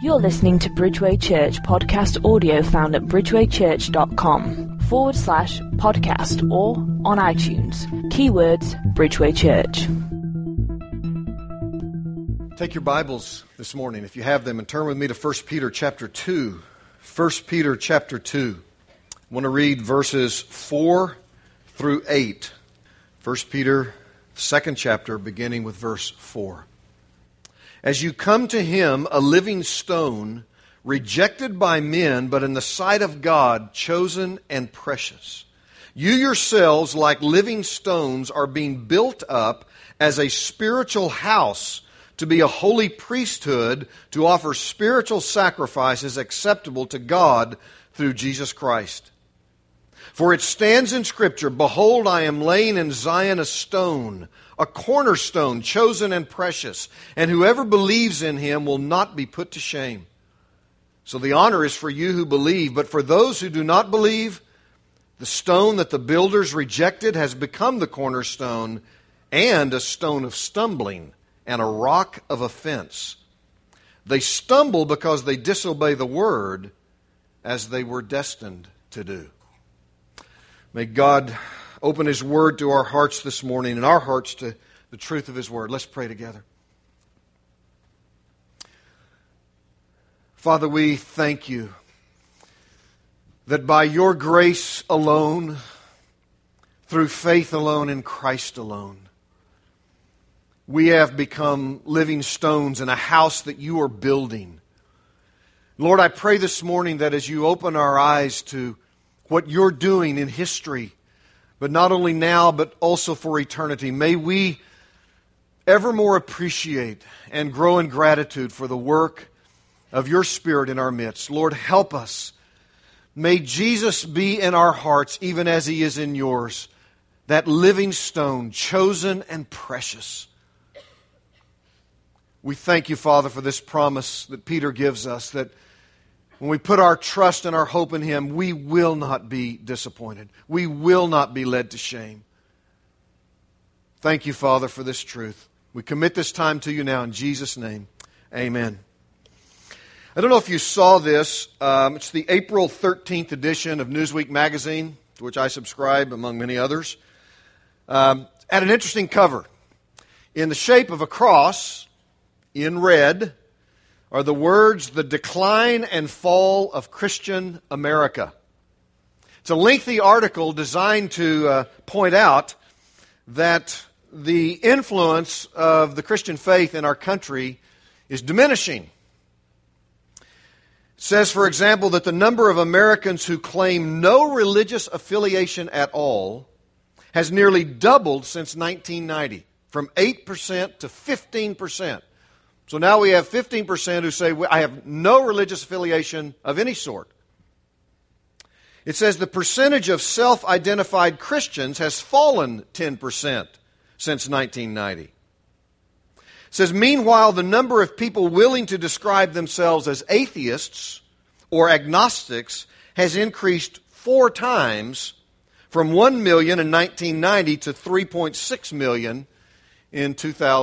You're listening to Bridgeway Church podcast audio found at bridgewaychurch.com/podcast or on iTunes. Keywords Bridgeway Church. Take your Bibles this morning, if you have them, and turn with me to 1 Peter chapter 2. 1 Peter chapter 2. I want to read verses 4 through 8. 1 Peter, second chapter, beginning with verse 4. As you come to him, a living stone, rejected by men, but in the sight of God, chosen and precious. You yourselves, like living stones, are being built up as a spiritual house to be a holy priesthood, to offer spiritual sacrifices acceptable to God through Jesus Christ. For it stands in Scripture, "Behold, I am laying in Zion a stone, a cornerstone, chosen and precious, and whoever believes in him will not be put to shame." So the honor is for you who believe, but for those who do not believe, the stone that the builders rejected has become the cornerstone and a stone of stumbling and a rock of offense. They stumble because they disobey the word as they were destined to do. May God open His Word to our hearts this morning and our hearts to the truth of His Word. Let's pray together. Father, we thank You that by Your grace alone, through faith alone, in Christ alone, we have become living stones in a house that You are building. Lord, I pray this morning that as You open our eyes to what You're doing in history, but not only now, but also for eternity, may we evermore appreciate and grow in gratitude for the work of Your Spirit in our midst. Lord, help us. May Jesus be in our hearts even as He is in Yours, that living stone, chosen and precious. We thank You, Father, for this promise that Peter gives us, that when we put our trust and our hope in Him, we will not be disappointed. We will not be led to shame. Thank You, Father, for this truth. We commit this time to You now in Jesus' name. Amen. I don't know if you saw this. It's the April 13th edition of Newsweek magazine, to which I subscribe, among many others. Had an interesting cover. In the shape of a cross, in red, are the words, "The Decline and Fall of Christian America." It's a lengthy article designed to point out that the influence of the Christian faith in our country is diminishing. It says, for example, that the number of Americans who claim no religious affiliation at all has nearly doubled since 1990, from 8% to 15%. So now we have 15% who say, I have no religious affiliation of any sort. It says the percentage of self-identified Christians has fallen 10% since 1990. It says, meanwhile, the number of people willing to describe themselves as atheists or agnostics has increased 4 times, from 1 million in 1990 to 3.6 million in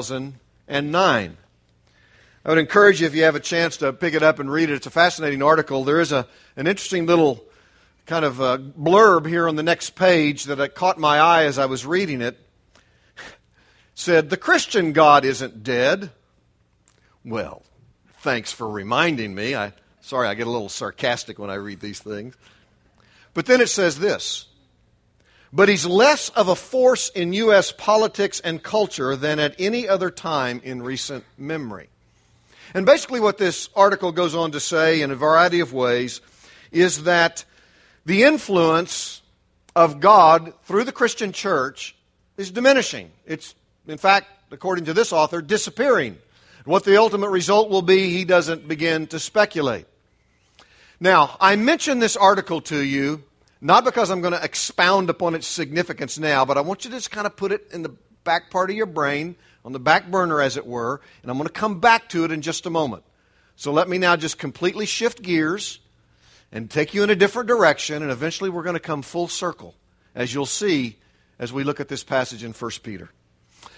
2009. I would encourage you, if you have a chance, to pick it up and read it. It's a fascinating article. There is an interesting little kind of blurb here on the next page that caught my eye as I was reading it. It said, "The Christian God isn't dead." Well, thanks for reminding me. Sorry, I get a little sarcastic when I read these things. But then it says this, "But He's less of a force in U.S. politics and culture than at any other time in recent memory." And basically what this article goes on to say in a variety of ways is that the influence of God through the Christian church is diminishing. It's, in fact, according to this author, disappearing. What the ultimate result will be, he doesn't begin to speculate. Now, I mention this article to you not because I'm going to expound upon its significance now, but I want you to just kind of put it in the back part of your brain, on the back burner, as it were, and I'm going to come back to it in just a moment. So let me now just completely shift gears and take you in a different direction, and eventually we're going to come full circle, as you'll see as we look at this passage in 1 Peter.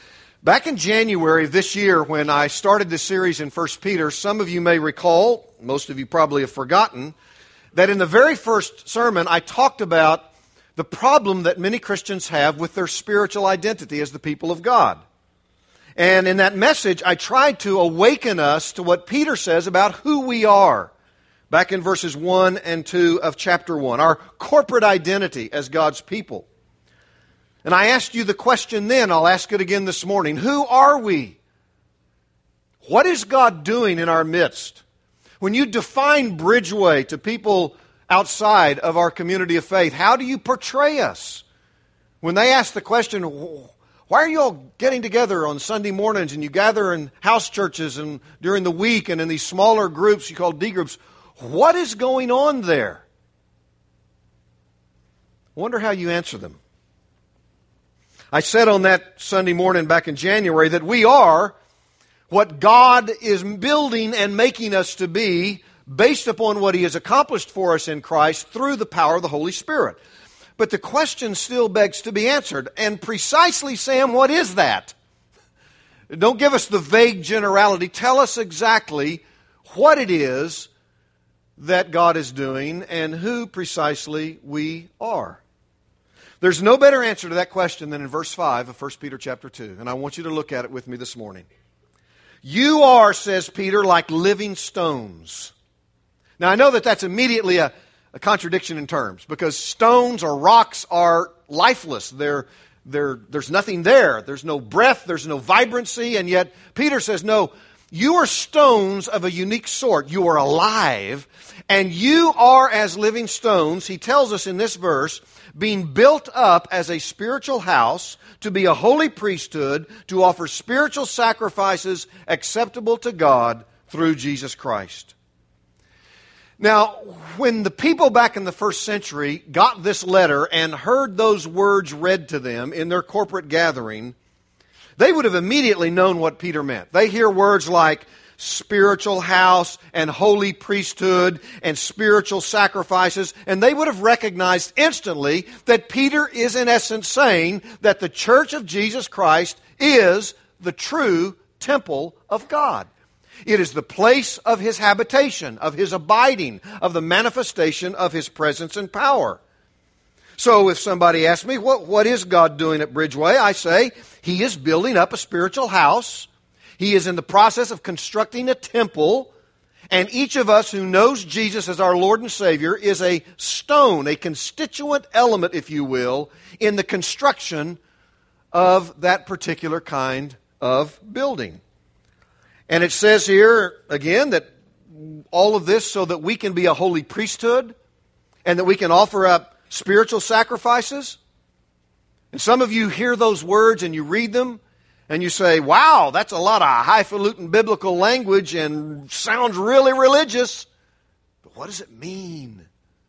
Back in January of this year, when I started this series in 1 Peter, some of you may recall, most of you probably have forgotten, that in the very first sermon I talked about the problem that many Christians have with their spiritual identity as the people of God. And in that message, I tried to awaken us to what Peter says about who we are, back in verses 1 and 2 of chapter 1, our corporate identity as God's people. And I asked you the question then, I'll ask it again this morning. Who are we? What is God doing in our midst? When you define Bridgeway to people outside of our community of faith, how do you portray us? When they ask the question, why are you all getting together on Sunday mornings and you gather in house churches and during the week and in these smaller groups you call D groups, what is going on there? I wonder how you answer them. I said on that Sunday morning back in January that we are what God is building and making us to be based upon what He has accomplished for us in Christ through the power of the Holy Spirit. But the question still begs to be answered. And precisely, Sam, what is that? Don't give us the vague generality. Tell us exactly what it is that God is doing and who precisely we are. There's no better answer to that question than in verse 5 of 1 Peter chapter 2. And I want you to look at it with me this morning. You are, says Peter, like living stones. Now I know that that's immediately a contradiction in terms, because stones or rocks are lifeless. There's nothing there. There's no breath. There's no vibrancy. And yet Peter says, no, you are stones of a unique sort. You are alive. And you are as living stones, he tells us in this verse, being built up as a spiritual house to be a holy priesthood, to offer spiritual sacrifices acceptable to God through Jesus Christ. Now, when the people back in the first century got this letter and heard those words read to them in their corporate gathering, they would have immediately known what Peter meant. They hear words like spiritual house and holy priesthood and spiritual sacrifices, and they would have recognized instantly that Peter is in essence saying that the church of Jesus Christ is the true temple of God. It is the place of His habitation, of His abiding, of the manifestation of His presence and power. So if somebody asks me, what is God doing at Bridgeway? I say, He is building up a spiritual house. He is in the process of constructing a temple. And each of us who knows Jesus as our Lord and Savior is a stone, a constituent element, if you will, in the construction of that particular kind of building. And it says here, again, that all of this so that we can be a holy priesthood and that we can offer up spiritual sacrifices. And some of you hear those words and you read them and you say, wow, that's a lot of highfalutin biblical language and sounds really religious. But what does it mean?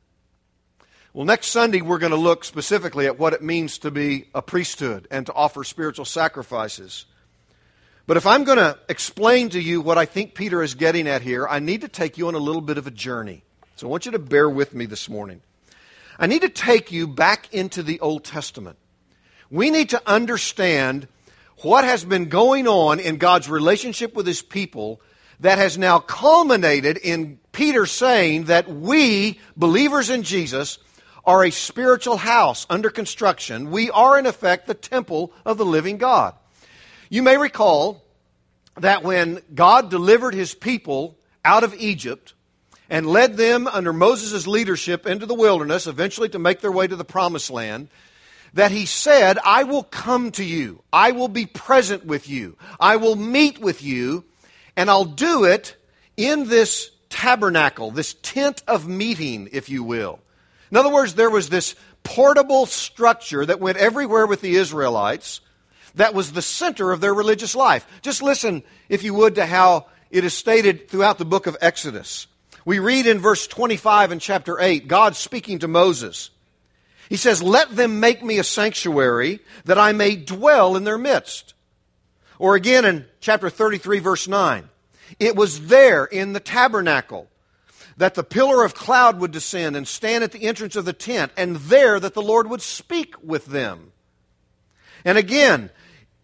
Well, next Sunday we're going to look specifically at what it means to be a priesthood and to offer spiritual sacrifices. But if I'm going to explain to you what I think Peter is getting at here, I need to take you on a little bit of a journey. So I want you to bear with me this morning. I need to take you back into the Old Testament. We need to understand what has been going on in God's relationship with His people that has now culminated in Peter saying that we, believers in Jesus, are a spiritual house under construction. We are, in effect, the temple of the living God. You may recall that when God delivered His people out of Egypt and led them under Moses' leadership into the wilderness, eventually to make their way to the Promised Land, that He said, I will come to you, I will be present with you, I will meet with you, and I'll do it in this tabernacle, this tent of meeting, if you will. In other words, there was this portable structure that went everywhere with the Israelites that was the center of their religious life. Just listen, if you would, to how it is stated throughout the book of Exodus. We read in verse 25 in chapter 8, God speaking to Moses. He says, let them make me a sanctuary that I may dwell in their midst. Or again in chapter 33, verse 9, it was there in the tabernacle that the pillar of cloud would descend and stand at the entrance of the tent, and there that the Lord would speak with them. And again,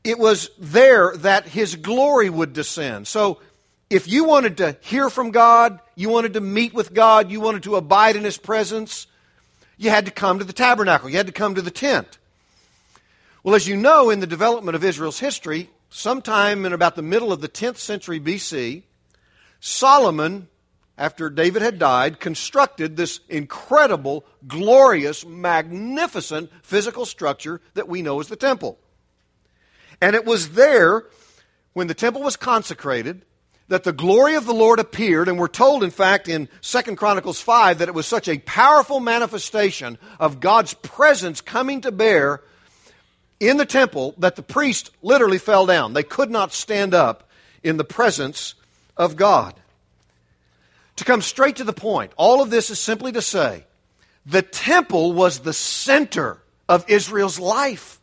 it was there that His glory would descend. So if you wanted to hear from God, you wanted to meet with God, you wanted to abide in His presence, you had to come to the tabernacle. You had to come to the tent. Well, as you know, in the development of Israel's history, sometime in about the middle of the 10th century BC, Solomon, after David had died, constructed this incredible, glorious, magnificent physical structure that we know as the temple. And it was there, when the temple was consecrated, that the glory of the Lord appeared, and we're told, in fact, in 2 Chronicles 5, that it was such a powerful manifestation of God's presence coming to bear in the temple that the priest literally fell down. They could not stand up in the presence of God. To come straight to the point, all of this is simply to say, the temple was the center of Israel's life.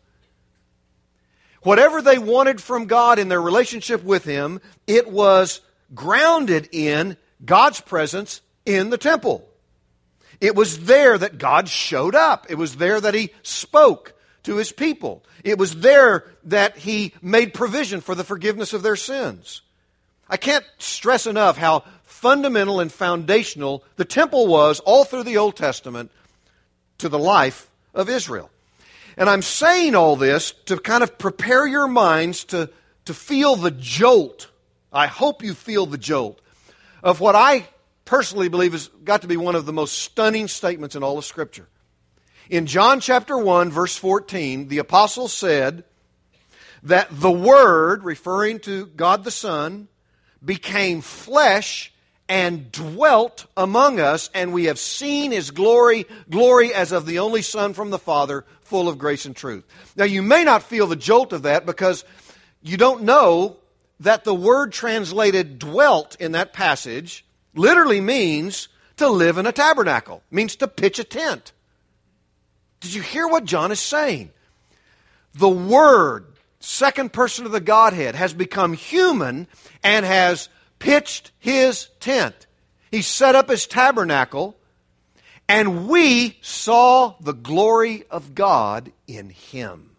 Whatever they wanted from God in their relationship with Him, it was grounded in God's presence in the temple. It was there that God showed up. It was there that He spoke to His people. It was there that He made provision for the forgiveness of their sins. I can't stress enough how fundamental and foundational the temple was all through the Old Testament to the life of Israel. And I'm saying all this to kind of prepare your minds to feel the jolt. I hope you feel the jolt of what I personally believe has got to be one of the most stunning statements in all of Scripture. In John chapter 1, verse 14, the apostle said that the Word, referring to God the Son, became flesh and dwelt among us, and we have seen His glory, glory as of the only Son from the Father, full of grace and truth. Now, you may not feel the jolt of that because you don't know that the word translated dwelt in that passage literally means to live in a tabernacle, means to pitch a tent. Did you hear what John is saying? The Word, second person of the Godhead, has become human and has pitched His tent. He set up His tabernacle, and we saw the glory of God in Him.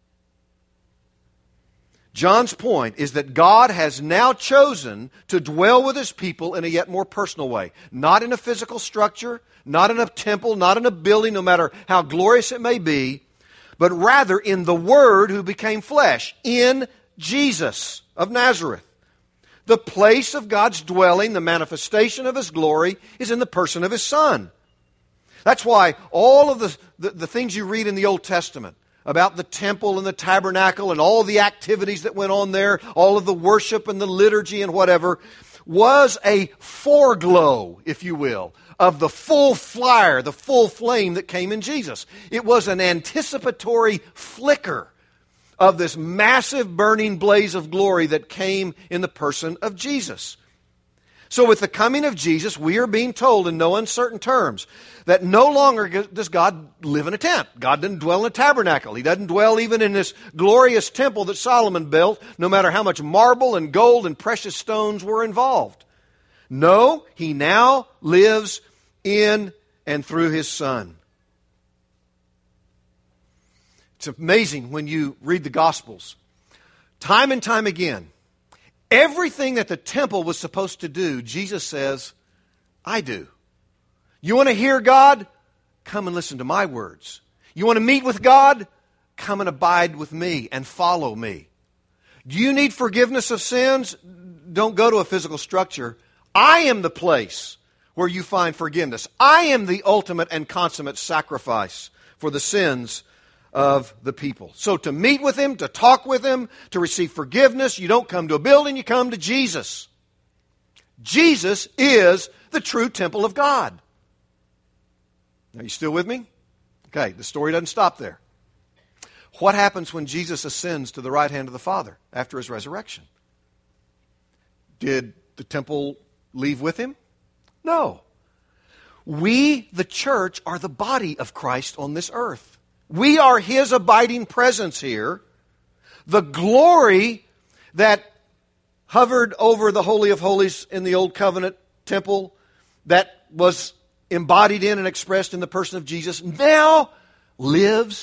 John's point is that God has now chosen to dwell with His people in a yet more personal way. Not in a physical structure, not in a temple, not in a building, no matter how glorious it may be, but rather in the Word who became flesh, in Jesus of Nazareth. The place of God's dwelling, the manifestation of His glory, is in the person of His Son. That's why all of the things you read in the Old Testament about the temple and the tabernacle and all the activities that went on there, all of the worship and the liturgy and whatever, was a foreglow, if you will, of the full fire, the full flame that came in Jesus. It was an anticipatory flicker of this massive burning blaze of glory that came in the person of Jesus. So with the coming of Jesus, we are being told in no uncertain terms that no longer does God live in a tent. God doesn't dwell in a tabernacle. He doesn't dwell even in this glorious temple that Solomon built, no matter how much marble and gold and precious stones were involved. No, He now lives in and through His Son. It's amazing when you read the Gospels. Time and time again, everything that the temple was supposed to do, Jesus says, I do. You want to hear God? Come and listen to my words. You want to meet with God? Come and abide with me and follow me. Do you need forgiveness of sins? Don't go to a physical structure. I am the place where you find forgiveness. I am the ultimate and consummate sacrifice for the sins of the people. So to meet with Him, to talk with Him, to receive forgiveness, you don't come to a building, you come to Jesus. Jesus is the true temple of God. Are you still with me? Okay, the story doesn't stop there. What happens when Jesus ascends to the right hand of the Father after His resurrection? Did the temple leave with Him? No. We, the church, are the body of Christ on this earth. We are His abiding presence here. The glory that hovered over the Holy of Holies in the Old Covenant temple, that was embodied in and expressed in the person of Jesus, now lives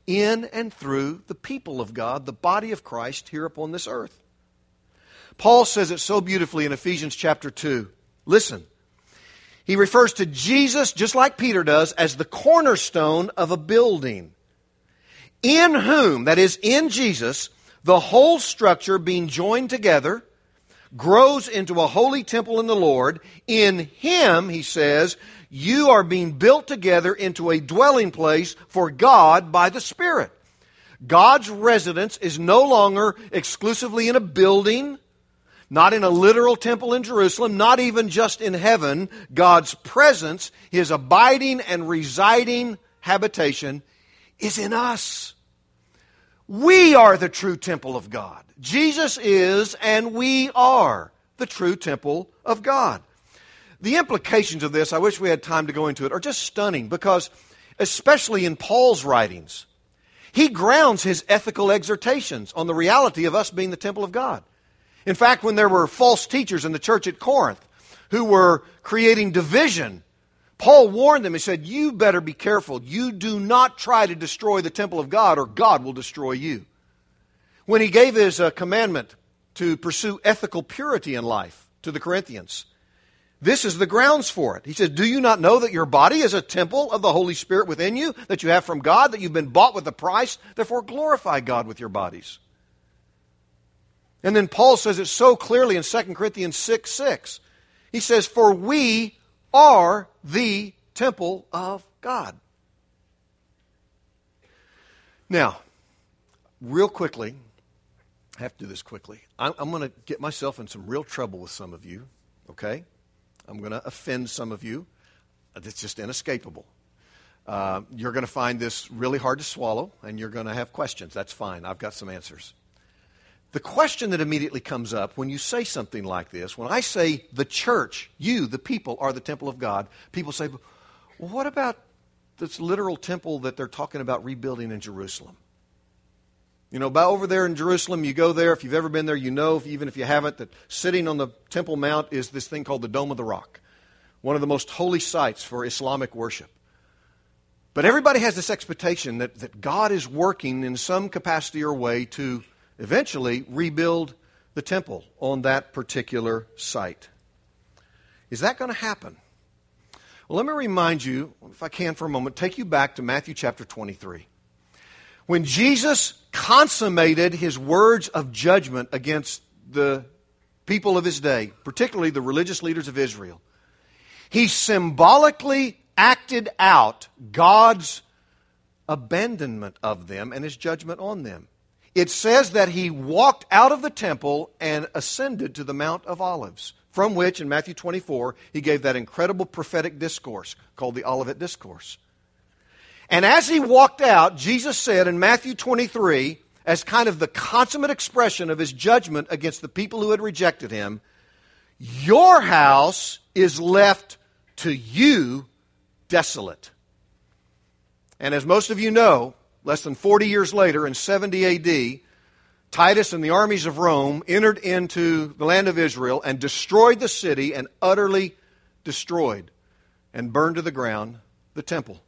in and through the people of God, the body of Christ here upon this earth. Paul says it so beautifully in Ephesians chapter 2. Listen. He refers to Jesus, just like Peter does, as the cornerstone of a building. In whom, that is, in Jesus, the whole structure being joined together grows into a holy temple in the Lord. In Him, he says, you are being built together into a dwelling place for God by the Spirit. God's residence is no longer exclusively in a building, not in a literal temple in Jerusalem, not even just in heaven. God's presence, His abiding and residing habitation, is in us. We are the true temple of God. Jesus is, and we are, the true temple of God. The implications of this, I wish we had time to go into it, are just stunning because, especially in Paul's writings, he grounds his ethical exhortations on the reality of us being the temple of God. In fact, when there were false teachers in the church at Corinth who were creating division, Paul warned them. He said, you better be careful. You do not try to destroy the temple of God or God will destroy you. When he gave his commandment to pursue ethical purity in life to the Corinthians, this is the grounds for it. He says, do you not know that your body is a temple of the Holy Spirit within you, that you have from God, that you've been bought with a price? Therefore glorify God with your bodies. And then Paul says it so clearly in 2 Corinthians 6:6. He says, for we are the temple of God. Now, real quickly, I have to do this quickly. I'm going to get myself in some real trouble with some of you, okay? I'm going to offend some of you. It's just inescapable. You're going to find this really hard to swallow, and you're going to have questions. That's fine. I've got some answers. The question that immediately comes up when you say something like this, when I say the church, you, the people, are the temple of God, people say, well, what about this literal temple that they're talking about rebuilding in Jerusalem? You know, about over there in Jerusalem, you go there, if you've ever been there, you know, even if you haven't, that sitting on the Temple Mount is this thing called the Dome of the Rock, one of the most holy sites for Islamic worship. But everybody has this expectation that God is working in some capacity or way to eventually rebuild the temple on that particular site. Is that going to happen? Well, let me remind you, if I can for a moment, take you back to Matthew chapter 23. When Jesus consummated His words of judgment against the people of His day, particularly the religious leaders of Israel, He symbolically acted out God's abandonment of them and His judgment on them. It says that He walked out of the temple and ascended to the Mount of Olives, from which, in Matthew 24, He gave that incredible prophetic discourse called the Olivet Discourse. And as He walked out, Jesus said in Matthew 23, as kind of the consummate expression of His judgment against the people who had rejected Him, your house is left to you desolate. And as most of you know, less than 40 years later, in 70 A.D., Titus and the armies of Rome entered into the land of Israel and destroyed the city and utterly destroyed and burned to the ground the temple.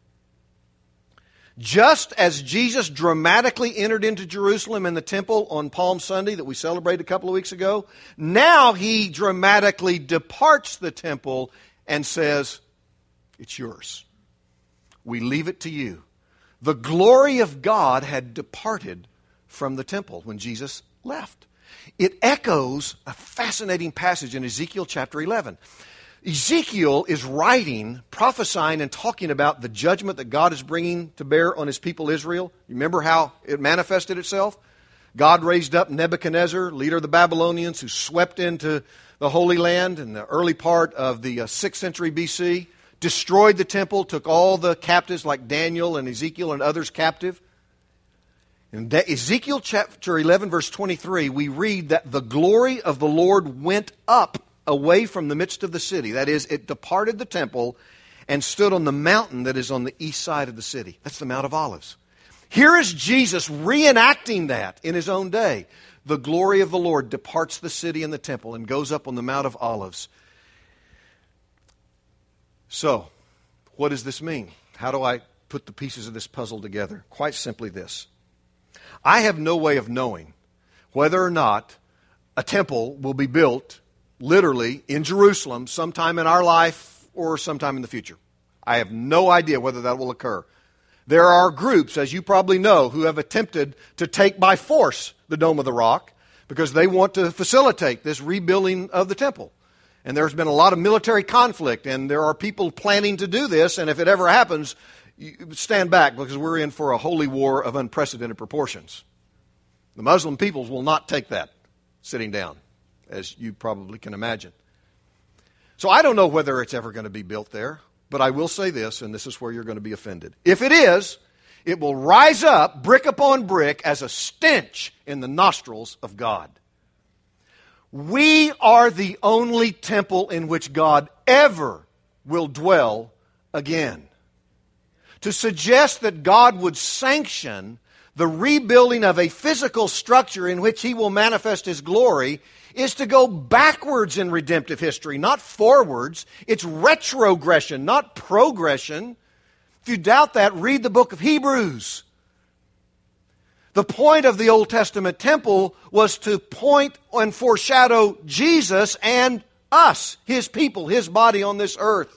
Just as Jesus dramatically entered into Jerusalem and the temple on Palm Sunday that we celebrated a couple of weeks ago, now He dramatically departs the temple and says, it's yours. We leave it to you. The glory of God had departed from the temple when Jesus left. It echoes a fascinating passage in Ezekiel chapter 11. Ezekiel is writing, prophesying, and talking about the judgment that God is bringing to bear on His people Israel. You remember how it manifested itself? God raised up Nebuchadnezzar, leader of the Babylonians, who swept into the Holy Land in the early part of the 6th century BC, destroyed the temple, took all the captives like Daniel and Ezekiel and others captive. In Ezekiel chapter 11, verse 23, we read that the glory of the Lord went up away from the midst of the city. That is, it departed the temple and stood on the mountain that is on the east side of the city. That's the Mount of Olives. Here is Jesus reenacting that in His own day. The glory of the Lord departs the city and the temple and goes up on the Mount of Olives. So, what does this mean? How do I put the pieces of this puzzle together. Quite simply this. I have no way of knowing whether or not a temple will be built literally in Jerusalem sometime in our life or sometime in the future. I have no idea whether that will occur. There are groups, as you probably know, who have attempted to take by force the Dome of the Rock because they want to facilitate this rebuilding of the temple. And there's been a lot of military conflict, and there are people planning to do this, and if it ever happens, you stand back because we're in for a holy war of unprecedented proportions. The Muslim peoples will not take that sitting down, as you probably can imagine. So I don't know whether it's ever going to be built there, but I will say this, and this is where you're going to be offended. If it is, it will rise up brick upon brick as a stench in the nostrils of God. We are the only temple in which God ever will dwell again. To suggest that God would sanction the rebuilding of a physical structure in which He will manifest His glory is to go backwards in redemptive history, not forwards. It's retrogression, not progression. If you doubt that, read the book of Hebrews. The point of the Old Testament temple was to point and foreshadow Jesus and us, His people, His body on this earth.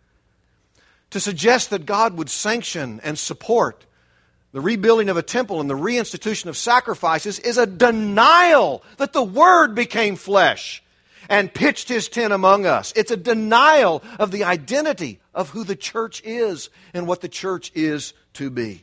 To suggest that God would sanction and support the rebuilding of a temple and the reinstitution of sacrifices is a denial that the Word became flesh and pitched His tent among us. It's a denial of the identity of who the church is and what the church is to be.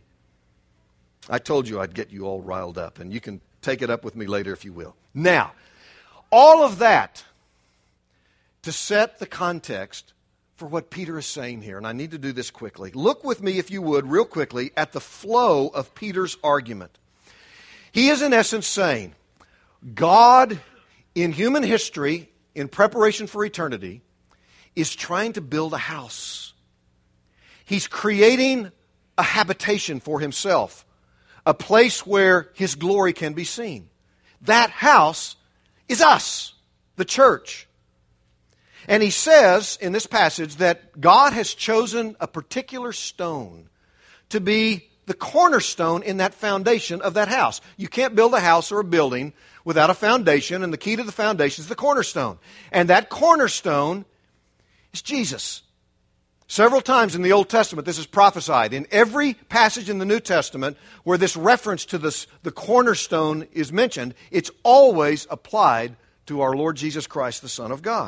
I told you I'd get you all riled up, and you can take it up with me later if you will. Now, all of that to set the context for what Peter is saying here, and I need to do this quickly. Look with me, if you would, real quickly, at the flow of Peter's argument. He is, in essence, saying, God, in human history, in preparation for eternity, is trying to build a house. He's creating a habitation for Himself, a place where His glory can be seen. That house is us, the church. And he says in this passage that God has chosen a particular stone to be the cornerstone in that foundation of that house. You can't build a house or a building without a foundation, and the key to the foundation is the cornerstone. And that cornerstone is Jesus. Several times in the Old Testament this is prophesied. In every passage in the New Testament where this reference to the cornerstone is mentioned, it's always applied to our Lord Jesus Christ, the Son of God.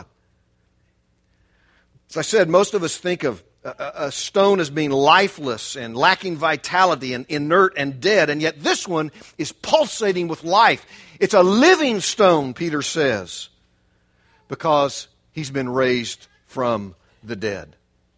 As I said, most of us think of a stone as being lifeless and lacking vitality and inert and dead, and yet this one is pulsating with life. It's a living stone, Peter says, because he's been raised from the dead.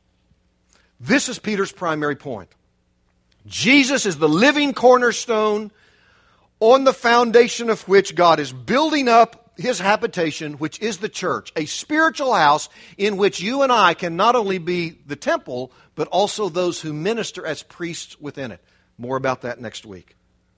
This is Peter's primary point. Jesus is the living cornerstone on the foundation of which God is building up His habitation, which is the church, a spiritual house in which you and I can not only be the temple, but also those who minister as priests within it. More about that next week.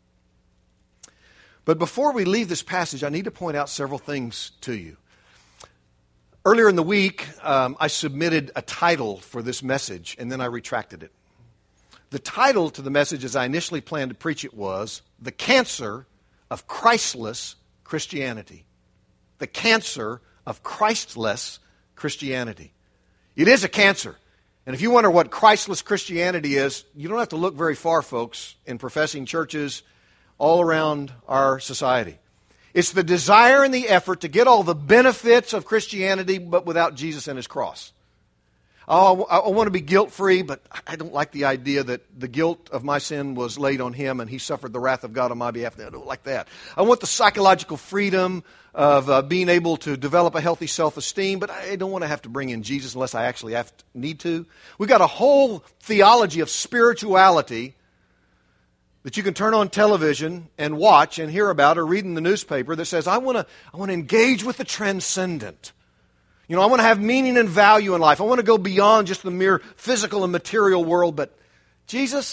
But before we leave this passage, I need to point out several things to you. Earlier in the week, I submitted a title for this message, and then I retracted it. The title to the message as I initially planned to preach it was, The Cancer of Christless Christianity. The cancer of Christless Christianity. It is a cancer. And if you wonder what Christless Christianity is, you don't have to look very far, folks, in professing churches all around our society. It's the desire and the effort to get all the benefits of Christianity, but without Jesus and His cross. Oh, I want to be guilt-free, but I don't like the idea that the guilt of my sin was laid on Him and He suffered the wrath of God on my behalf. I don't like that. I want the psychological freedom of being able to develop a healthy self-esteem, but I don't want to have to bring in Jesus unless I actually need to. We've got a whole theology of spirituality that you can turn on television and watch and hear about or read in the newspaper that says, I want to engage with the transcendent. You know, I want to have meaning and value in life. I want to go beyond just the mere physical and material world. But Jesus,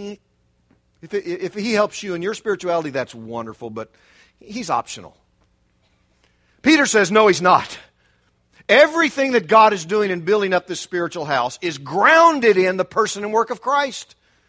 if He helps you in your spirituality, that's wonderful, but He's optional. Peter says, no, He's not. Everything that God is doing in building up this spiritual house is grounded in the person and work of Christ.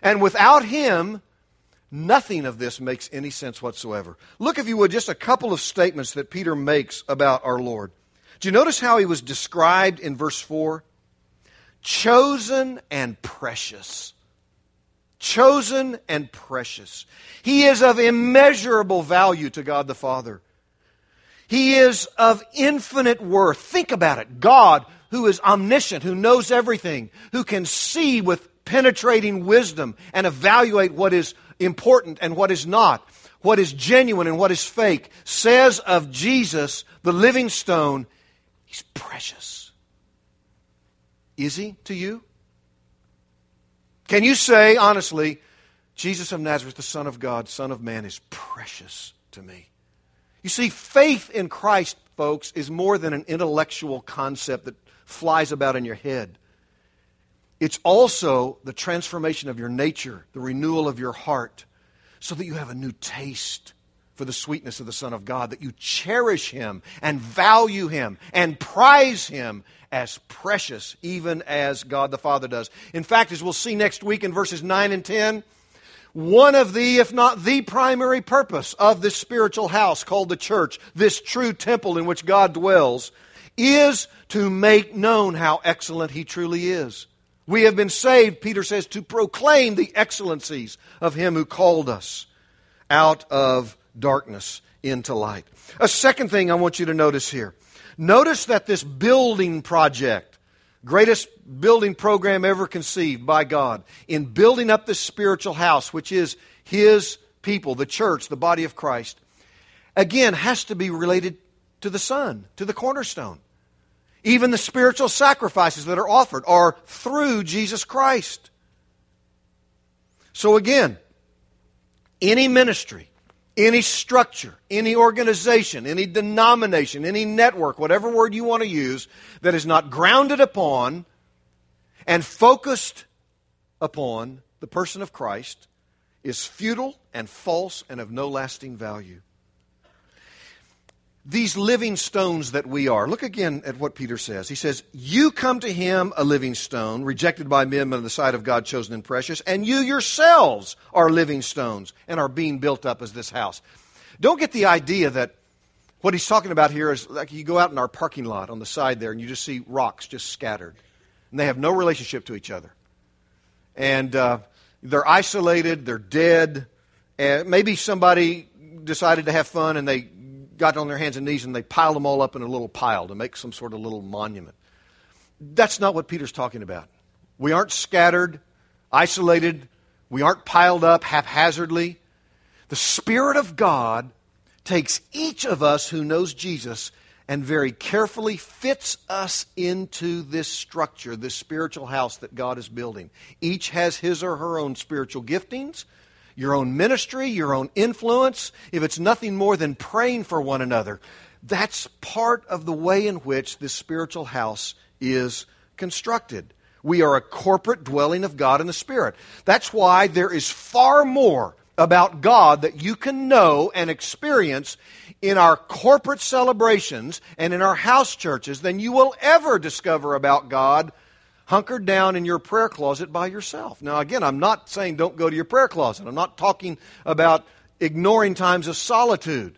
And without Him, nothing of this makes any sense whatsoever. Look, if you would, just a couple of statements that Peter makes about our Lord. Do you notice how He was described in verse 4? Chosen and precious. Chosen and precious. He is of immeasurable value to God the Father. He is of infinite worth. Think about it. God, who is omniscient, who knows everything, who can see with penetrating wisdom and evaluate what is important and what is not, what is genuine and what is fake, says of Jesus, the living stone, He's precious. Is He to you? Can you say, honestly, Jesus of Nazareth, the Son of God, Son of Man, is precious to me? You see, faith in Christ, folks, is more than an intellectual concept that flies about in your head. It's also the transformation of your nature, the renewal of your heart, so that you have a new taste for the sweetness of the Son of God, that you cherish Him and value Him and prize Him as precious, even as God the Father does. In fact, as we'll see next week in verses 9 and 10, one of the, if not the primary purpose of this spiritual house called the church, this true temple in which God dwells, is to make known how excellent He truly is. We have been saved, Peter says, to proclaim the excellencies of Him who called us out of darkness into light. A second thing I want you to notice here. Notice that this building project, greatest building program ever conceived by God, in building up this spiritual house, which is His people, the church, the body of Christ, again, has to be related to the Son, to the cornerstone. Even the spiritual sacrifices that are offered are through Jesus Christ. So again, any ministry, any structure, any organization, any denomination, any network, whatever word you want to use, that is not grounded upon and focused upon the person of Christ is futile and false and of no lasting value. These living stones that we are, look again at what Peter says. He says, you come to Him a living stone, rejected by men but in the sight of God chosen and precious, and you yourselves are living stones and are being built up as this house. Don't get the idea that what he's talking about here is like you go out in our parking lot on the side there and you just see rocks just scattered. And they have no relationship to each other. And they're isolated, they're dead. And maybe somebody decided to have fun and they got on their hands and knees and they piled them all up in a little pile to make some sort of little monument. That's not what Peter's talking about. We aren't scattered, isolated. We aren't piled up haphazardly. The Spirit of God takes each of us who knows Jesus and very carefully fits us into this structure, this spiritual house that God is building. Each has his or her own spiritual giftings, your own ministry, your own influence, if it's nothing more than praying for one another. That's part of the way in which this spiritual house is constructed. We are a corporate dwelling of God in the Spirit. That's why there is far more about God that you can know and experience in our corporate celebrations and in our house churches than you will ever discover about God hunkered down in your prayer closet by yourself. Now, again, I'm not saying don't go to your prayer closet. I'm not talking about ignoring times of solitude.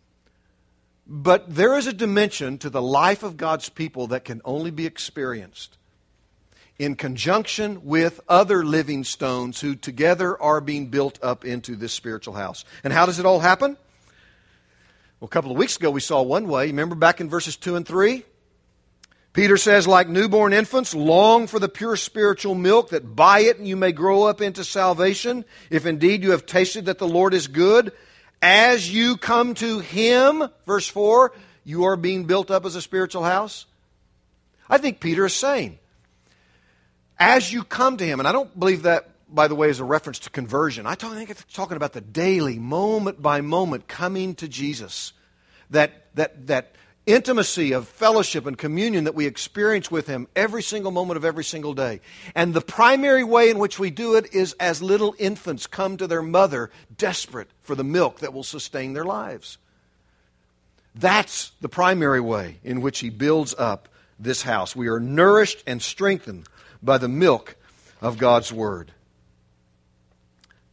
But there is a dimension to the life of God's people that can only be experienced in conjunction with other living stones who together are being built up into this spiritual house. And how does it all happen? Well, a couple of weeks ago we saw one way. Remember back in verses 2 and 3? Peter says, like newborn infants, long for the pure spiritual milk, that by it you may grow up into salvation, if indeed you have tasted that the Lord is good. As you come to Him, verse 4, you are being built up as a spiritual house. I think Peter is saying, as you come to Him, and I don't believe that, by the way, is a reference to conversion. I think it's talking about the daily, moment by moment coming to Jesus. That intimacy of fellowship and communion that we experience with Him every single moment of every single day. And the primary way in which we do it is as little infants come to their mother desperate for the milk that will sustain their lives. That's the primary way in which He builds up this house. We are nourished and strengthened by the milk of God's Word.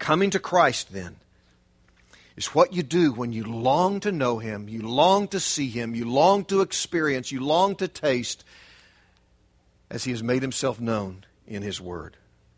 Coming to Christ, then, is what you do when you long to know Him, you long to see Him, you long to experience, you long to taste as He has made Himself known in His Word.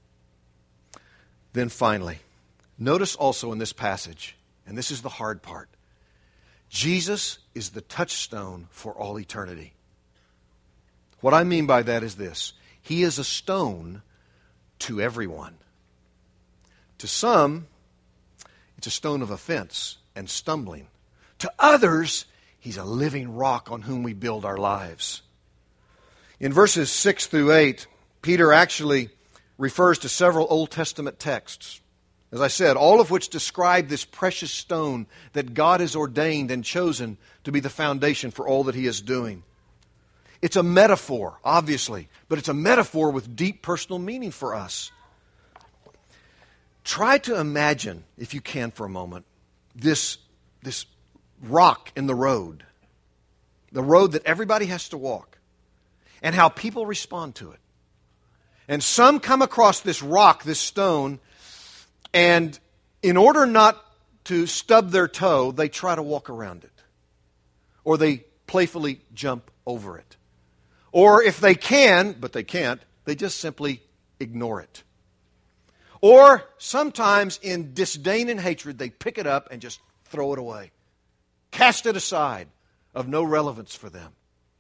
Then finally, notice also in this passage, and this is the hard part, Jesus is the touchstone for all eternity. What I mean by that is this: He is a stone to everyone. To some, it's a stone of offense and stumbling. To others, He's a living rock on whom we build our lives. In verses 6 through 8, Peter actually refers to several Old Testament texts. As I said, all of which describe this precious stone that God has ordained and chosen to be the foundation for all that He is doing. It's a metaphor, obviously, but it's a metaphor with deep personal meaning for us. Try to imagine, if you can for a moment, this rock in the road that everybody has to walk, and how people respond to it. And some come across this rock, this stone, and in order not to stub their toe, they try to walk around it. Or they playfully jump over it. Or if they can, but they can't, they just simply ignore it. Or sometimes in disdain and hatred, they pick it up and just throw it away. Cast it aside, of no relevance for them.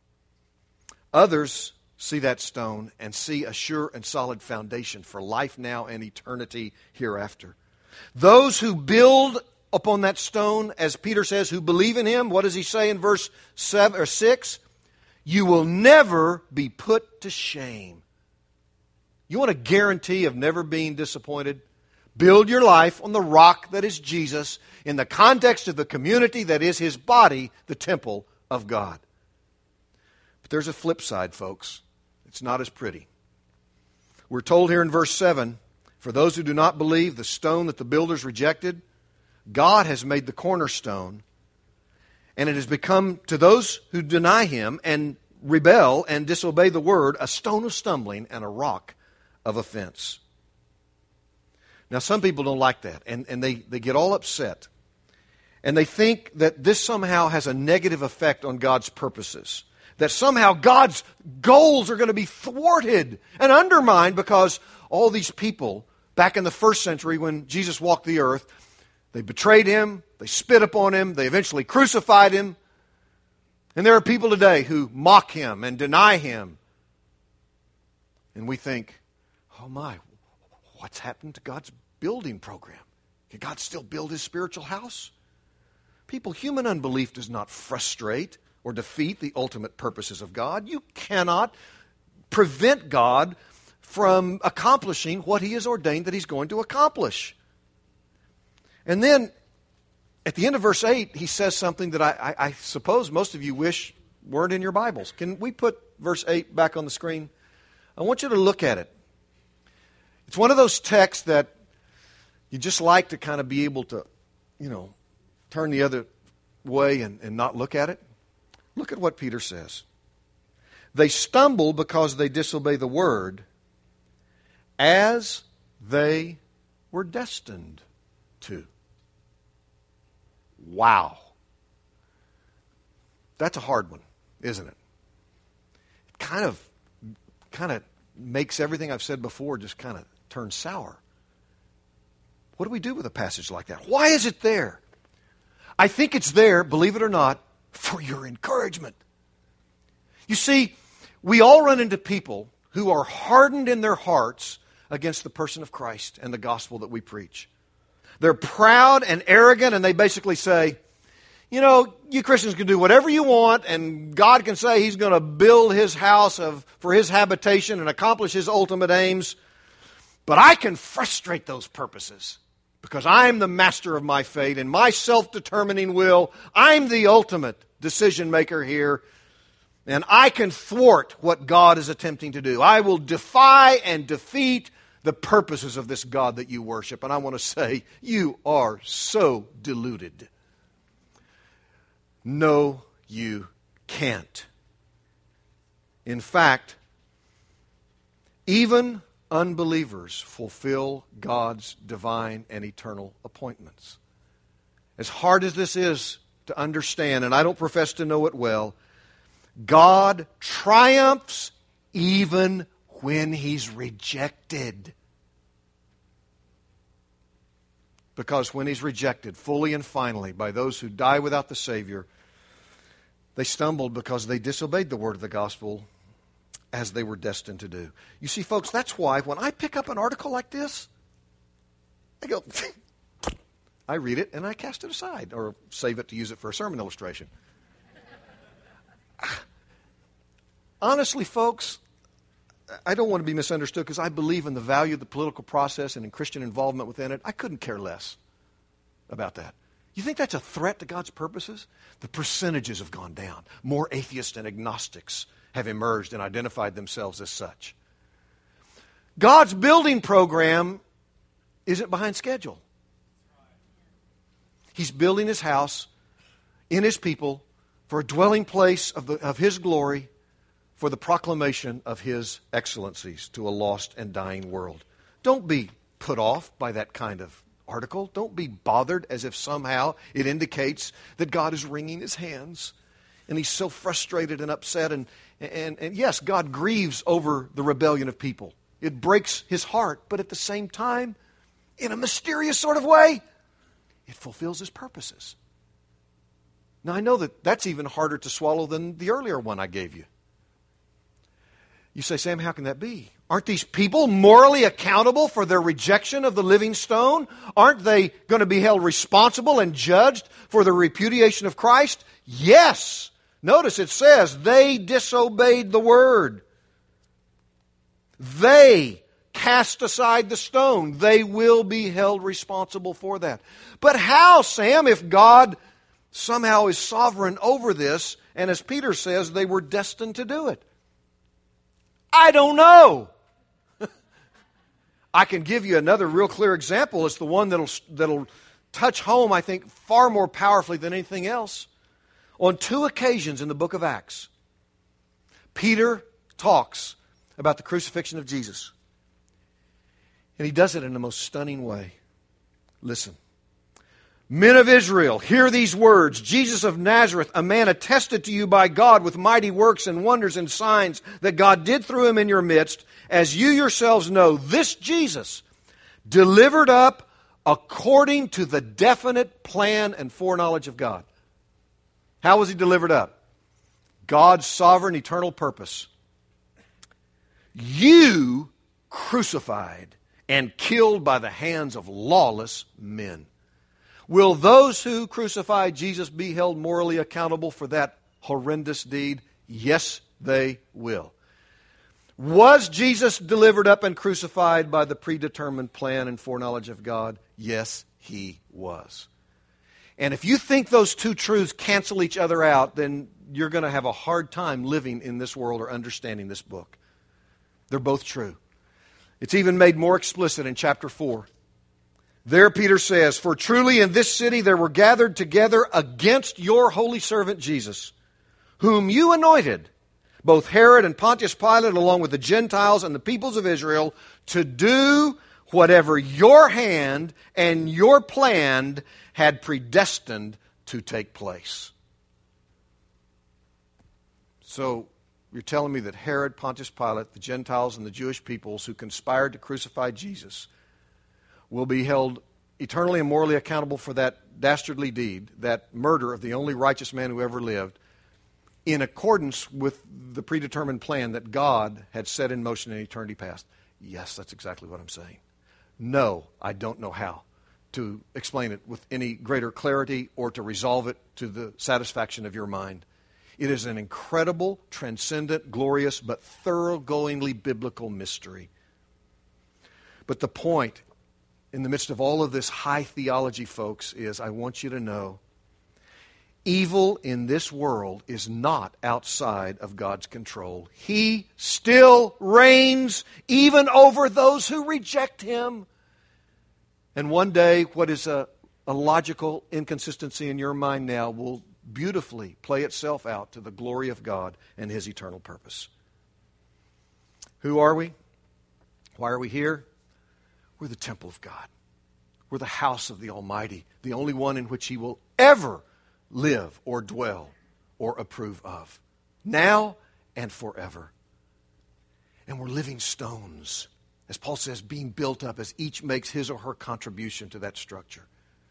Others see that stone and see a sure and solid foundation for life now and eternity hereafter. Those who build upon that stone, as Peter says, who believe in Him, what does he say in verse 7 or 6? You will never be put to shame. You want a guarantee of never being disappointed? Build your life on the rock that is Jesus in the context of the community that is His body, the temple of God. But there's a flip side, folks. It's not as pretty. We're told here in verse 7, for those who do not believe, the stone that the builders rejected, God has made the cornerstone, and it has become, to those who deny Him and rebel and disobey the word, a stone of stumbling and a rock of offense. Now, some people don't like that, and they get all upset. And they think that this somehow has a negative effect on God's purposes. That somehow God's goals are going to be thwarted and undermined because all these people, back in the first century when Jesus walked the earth, they betrayed Him, they spit upon Him, they eventually crucified Him. And there are people today who mock Him and deny Him. And we think, oh my, what's happened to God's building program? Can God still build His spiritual house? People, human unbelief does not frustrate or defeat the ultimate purposes of God. You cannot prevent God from accomplishing what He has ordained that He's going to accomplish. And then, at the end of verse 8, he says something that I suppose most of you wish weren't in your Bibles. Can we put verse 8 back on the screen? I want you to look at it. It's one of those texts that you just like to kind of be able to, turn the other way and not look at it. Look at what Peter says. They stumble because they disobey the word as they were destined to. Wow. That's a hard one, isn't it? It kind of makes everything I've said before just kind of turn sour. What do we do with a passage like that? Why is it there? I think it's there, believe it or not, for your encouragement. You see, we all run into people who are hardened in their hearts against the person of Christ and the gospel that we preach. They're proud and arrogant, and they basically say, you Christians can do whatever you want, and God can say He's going to build His house for His habitation and accomplish His ultimate aims. But I can frustrate those purposes because I'm the master of my fate and my self-determining will. I'm the ultimate decision maker here, and I can thwart what God is attempting to do. I will defy and defeat the purposes of this God that you worship. And I want to say, you are so deluded. No, you can't. In fact, even unbelievers fulfill God's divine and eternal appointments. As hard as this is to understand, and I don't profess to know it well, God triumphs even when He's rejected. Because when He's rejected fully and finally by those who die without the Savior, they stumbled because they disobeyed the word of the gospel as they were destined to do. You see, folks, that's why when I pick up an article like this, I go, I read it and I cast it aside or save it to use it for a sermon illustration. Honestly, folks, I don't want to be misunderstood because I believe in the value of the political process and in Christian involvement within it. I couldn't care less about that. You think that's a threat to God's purposes? The percentages have gone down. More atheists and agnostics have emerged and identified themselves as such. God's building program isn't behind schedule. He's building His house in His people for a dwelling place of His glory, for the proclamation of His excellencies to a lost and dying world. Don't be put off by that kind of article. Don't be bothered as if somehow it indicates that God is wringing His hands and He's so frustrated and upset. And yes, God grieves over the rebellion of people. It breaks His heart, but at the same time, in a mysterious sort of way, it fulfills His purposes. Now, I know that that's even harder to swallow than the earlier one I gave you. You say, Sam, how can that be? Aren't these people morally accountable for their rejection of the living stone? Aren't they going to be held responsible and judged for the repudiation of Christ? Yes. Notice it says they disobeyed the word. They cast aside the stone. They will be held responsible for that. But how, Sam, if God somehow is sovereign over this, and as Peter says, they were destined to do it? I don't know. I can give you another real clear example. It's the one that'll touch home, I think, far more powerfully than anything else. On 2 occasions in the book of Acts, Peter talks about the crucifixion of Jesus. And he does it in the most stunning way. Listen. Men of Israel, hear these words. Jesus of Nazareth, a man attested to you by God with mighty works and wonders and signs that God did through Him in your midst, as you yourselves know, this Jesus, delivered up according to the definite plan and foreknowledge of God. How was He delivered up? God's sovereign eternal purpose. You crucified and killed by the hands of lawless men. Will those who crucified Jesus be held morally accountable for that horrendous deed? Yes, they will. Was Jesus delivered up and crucified by the predetermined plan and foreknowledge of God? Yes, He was. And if you think those two truths cancel each other out, then you're going to have a hard time living in this world or understanding this book. They're both true. It's even made more explicit in chapter 4. There Peter says, for truly in this city there were gathered together against your holy servant Jesus, whom you anointed, both Herod and Pontius Pilate, along with the Gentiles and the peoples of Israel, to do whatever your hand and your plan had predestined to take place. So, you're telling me that Herod, Pontius Pilate, the Gentiles, and the Jewish peoples who conspired to crucify Jesus will be held eternally and morally accountable for that dastardly deed, that murder of the only righteous man who ever lived, in accordance with the predetermined plan that God had set in motion in eternity past? Yes, that's exactly what I'm saying. No, I don't know how to explain it with any greater clarity or to resolve it to the satisfaction of your mind. It is an incredible, transcendent, glorious, but thoroughgoingly biblical mystery. But the point in the midst of all of this high theology, folks, is I want you to know evil in this world is not outside of God's control. He still reigns even over those who reject Him. And one day, what is a logical inconsistency in your mind now will beautifully play itself out to the glory of God and His eternal purpose. Who are we? Why are we here? We're the temple of God. We're the house of the Almighty, the only one in which He will ever live or dwell or approve of, now and forever. And we're living stones, as Paul says, being built up as each makes his or her contribution to that structure.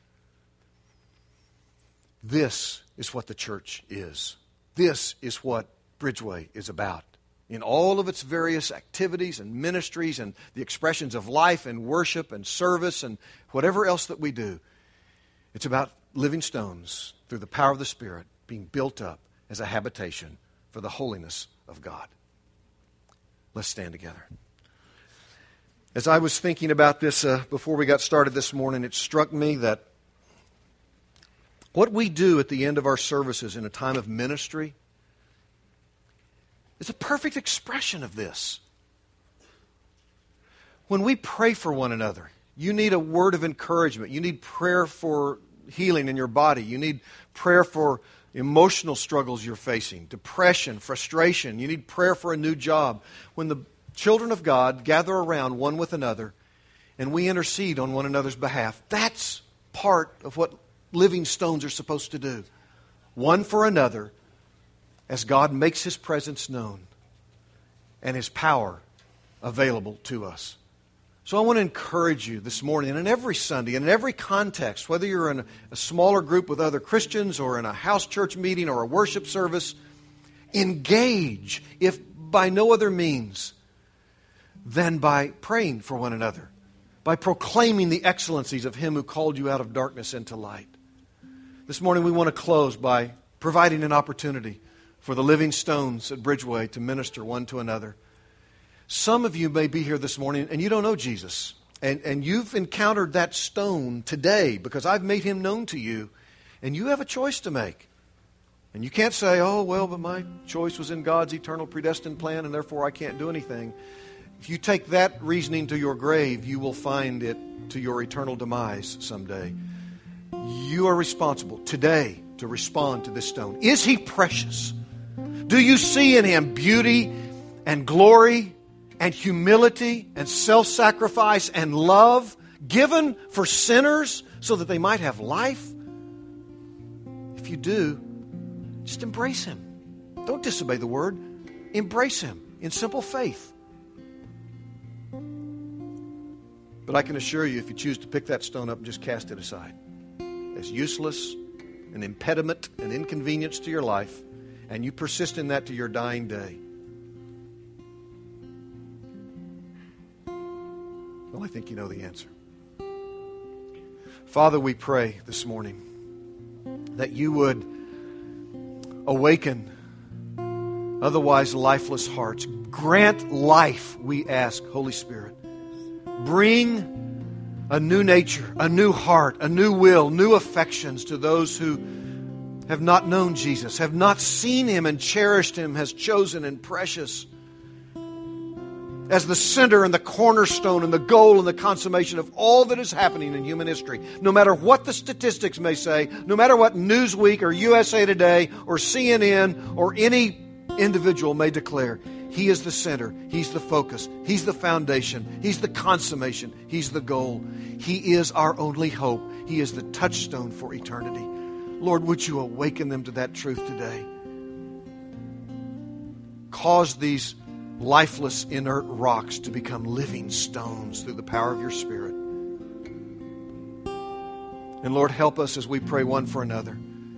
This is what the church is. This is what Bridgeway is about. In all of its various activities and ministries and the expressions of life and worship and service and whatever else that we do, it's about living stones through the power of the Spirit being built up as a habitation for the holiness of God. Let's stand together. As I was thinking about this before we got started this morning, it struck me that what we do at the end of our services in a time of ministry is a perfect expression of this. When we pray for one another, you need a word of encouragement. You need prayer for healing in your body. You need prayer for emotional struggles you're facing, depression, frustration. You need prayer for a new job. When the children of God gather around one with another and we intercede on one another's behalf, that's part of what living stones are supposed to do. One for another, as God makes His presence known and His power available to us. So I want to encourage you this morning, and every Sunday, and in every context, whether you're in a smaller group with other Christians or in a house church meeting or a worship service, engage, if by no other means than by praying for one another, by proclaiming the excellencies of Him who called you out of darkness into light. This morning we want to close by providing an opportunity for the living stones at Bridgeway to minister one to another. Some of you may be here this morning and you don't know Jesus. And you've encountered that stone today because I've made Him known to you. And you have a choice to make. And you can't say, oh, well, but my choice was in God's eternal predestined plan and therefore I can't do anything. If you take that reasoning to your grave, you will find it to your eternal demise someday. You are responsible today to respond to this stone. Is he precious? Do you see in him beauty and glory and humility and self-sacrifice and love given for sinners so that they might have life? If you do, just embrace him. Don't disobey the word. Embrace him in simple faith. But I can assure you, if you choose to pick that stone up and just cast it aside as useless, an impediment, an inconvenience to your life, and you persist in that to your dying day, well, I think you know the answer. Father, we pray this morning that you would awaken otherwise lifeless hearts. Grant life, we ask, Holy Spirit. Bring a new nature, a new heart, a new will, new affections to those who have not known Jesus, have not seen him and cherished him as chosen and precious, as the center and the cornerstone and the goal and the consummation of all that is happening in human history. No matter what the statistics may say, no matter what Newsweek or USA Today or CNN or any individual may declare, he is the center, he's the focus, he's the foundation, he's the consummation, he's the goal. He is our only hope. He is the touchstone for eternity. Lord, would you awaken them to that truth today? Cause these lifeless, inert rocks to become living stones through the power of your Spirit. And Lord, help us as we pray one for another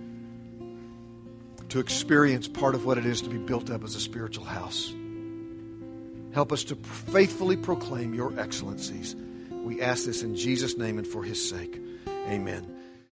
to experience part of what it is to be built up as a spiritual house. Help us to faithfully proclaim your excellencies. We ask this in Jesus' name and for his sake. Amen.